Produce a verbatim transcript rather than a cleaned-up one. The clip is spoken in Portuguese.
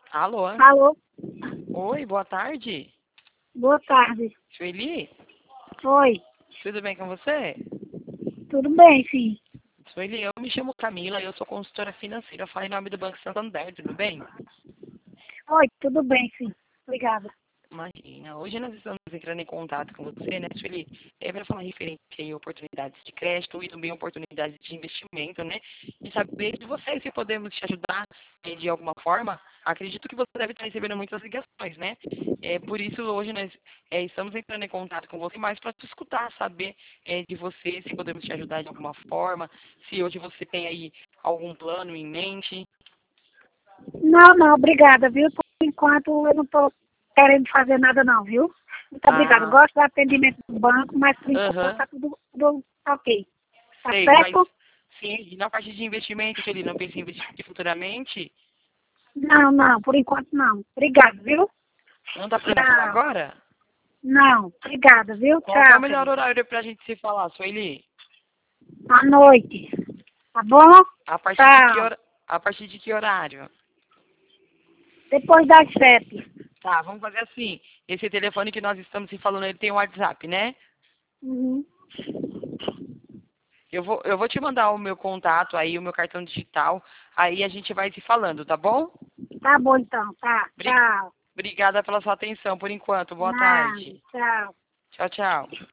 Alô? Alô? Oi, boa tarde. Boa tarde. Sueli, Oi. tudo bem com você? Tudo bem, sim. Sueli, eu me chamo Camila, eu sou consultora financeira, eu falo em nome do Banco Santander, tudo bem? Oi, tudo bem, sim. Obrigada. Imagina, hoje nós estamos entrando em contato com você, né, Sueli? É para falar referente a oportunidades de crédito e também oportunidades de investimento, né? E saber de você se podemos te ajudar eh, de alguma forma. Acredito que você deve estar recebendo muitas ligações, né? É, por isso, hoje nós eh, estamos entrando em contato com você mais para te escutar, saber eh, de você se podemos te ajudar de alguma forma, se hoje você tem aí algum plano em mente. Não, não, obrigada, viu? Por enquanto eu não estou querendo fazer nada não, viu? Muito obrigada. Ah, Gosto do atendimento do banco, mas por enquanto aham. está tudo, tudo ok. Tá Sei, mas certo? sim, e na parte de investimento, se ele não pensa em investir futuramente, Não, não, por enquanto não. Obrigada, viu? não está podendo falar Tchau. agora? Não, obrigada, viu? Qual que é o Tchau, melhor querido. horário pra gente se falar, Sueli? À noite. Tá bom? A partir de que Tchau. hora? A partir de que horário? Depois das sete. Tá, vamos fazer assim. Esse telefone que nós estamos se falando, ele tem um WhatsApp, né? Uhum. Eu vou, eu vou te mandar o meu contato aí, o meu cartão digital. Aí a gente vai se falando, tá bom? Tá bom então, tá. Bri- Tchau. Obrigada pela sua atenção por enquanto. Boa Nada, tarde. tchau. Tchau, tchau.